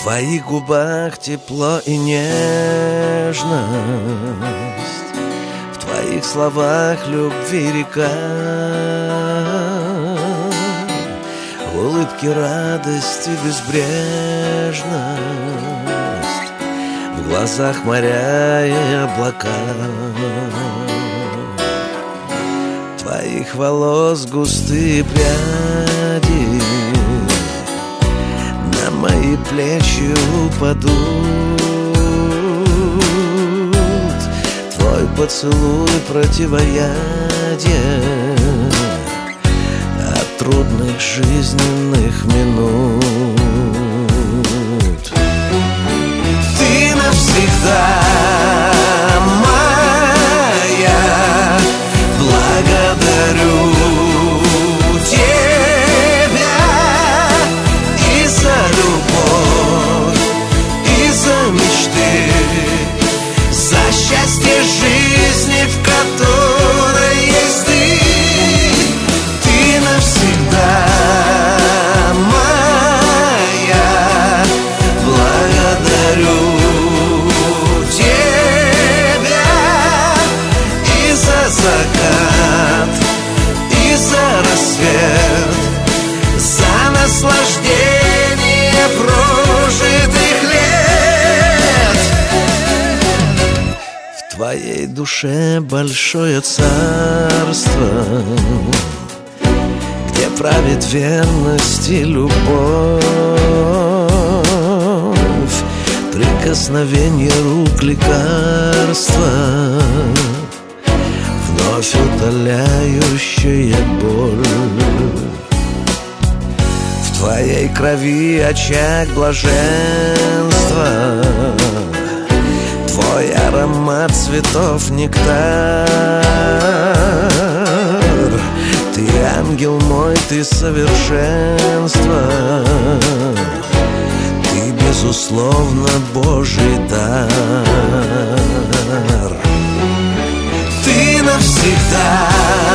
твоих губах тепло и нежность, в твоих словах любви река, в улыбке радость и безбрежность, в глазах моря и облака. Твоих волос густые пряди на мои плечи упадут, твой поцелуй противоядие от трудных жизненных минут. Ты навсегда моя, благодарю тебя и за любовь, и за мечты, за счастье жизни, в которой есть ты. Ты навсегда моя, благодарю тебя и за закат, и за рассвет, за наслаждение прожитых лет. В твоей душе большое царство, где правит верность и любовь, прикосновение рук лекарства, вновь утоляющая боль. В твоей крови очаг блаженства, твой аромат цветов нектар. Ты ангел мой, ты совершенство, ты безусловно Божий дар. Ты навсегда